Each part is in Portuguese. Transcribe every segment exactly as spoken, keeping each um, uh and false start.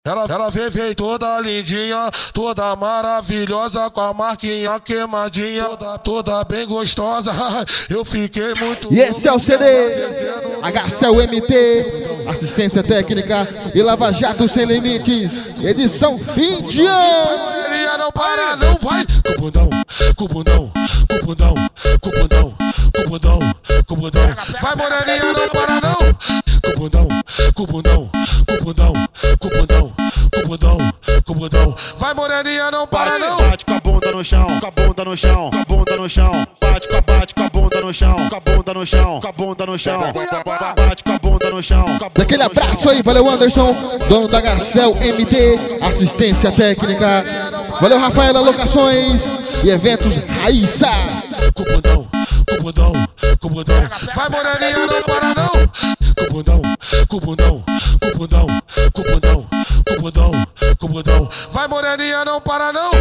Ela, ela vem, vem toda lindinha, toda maravilhosa, com a marquinha queimadinha, toda, toda bem gostosa. Eu fiquei muito... E esse é o C D H C L M T, assistência técnica e Lava Jato Sem Limites, edição fim de ano. Ele não para, não vai. Com o bundão, com o bundão, com o bundão, com o bundão, com o bundão, com o bundão. Vai, moreninha, não para, não. Com o bundão, com o bundão, com o bundão, com o bundão. Com o bundão, com o bundão. Vai, moreninha, não para, não. Bate com a bunda no chão, com a bunda no chão, com a bunda no chão. Bate com a, bate com a bunda no chão, com a bunda no chão, com a bunda no chão. Bate com a bunda no chão. Daquele abraço aí, valeu Anderson, dono da H C L M T, assistência técnica. Valeu Rafaela, locações e eventos Raíssa. Com o bundão, com o bundão, com o bundão. Vai, moreninha, não para, não. Com o bundão, com o bundão, com o bundão, com o bundão, com o bundão, com o bundão. Vai, moreninha, não para, não.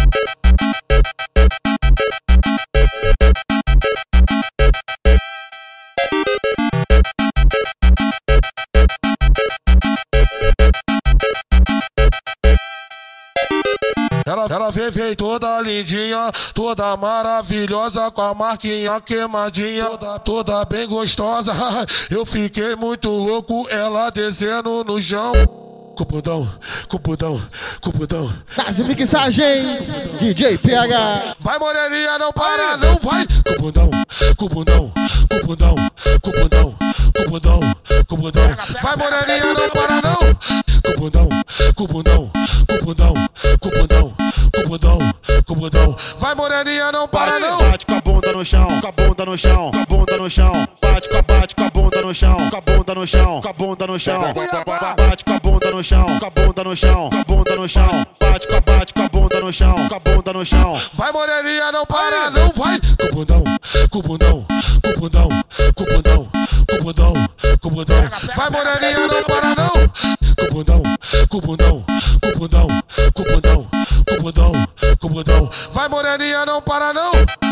Ela, ela vem, vem toda lindinha, toda maravilhosa, com a marquinha queimadinha, toda, toda bem gostosa. Eu fiquei muito louco, ela descendo no chão. Com o bundão, com o bundão, com o bundão. Das mixagens, D J P H. Vai, moreninha, não para, não vai. Com o bundão, com o bundão, com o bundão, com o bundão, com o bundão, com o bundão. Vai, moreninha, não para, não. Com o bundão, com o bundão, com o bundão, com o bundão, com o bundão, com o bundão. Vai, moreninha, não para, não. Bate com a bunda no chão, com a bunda no chão, com a bunda no chão. Bate com a, bate com a bunda no chão, com a bunda no chão, com a bunda no chão. Bate com a bunda no chão, com a bunda no chão, com a bunda no chão. Bate com a, bate com a bunda no chão, com a bunda no chão. Vai, moreninha, não para, não vai. Com o bundão, com o bundão, com o bundão, com o bundão, com o bundão, com o bundão. Vai, moreninha, não para, não. Com o bundão, com o bundão, com o bundão, com o bundão, com o bundão, com o bundão. Vai, moreninha, não para, não.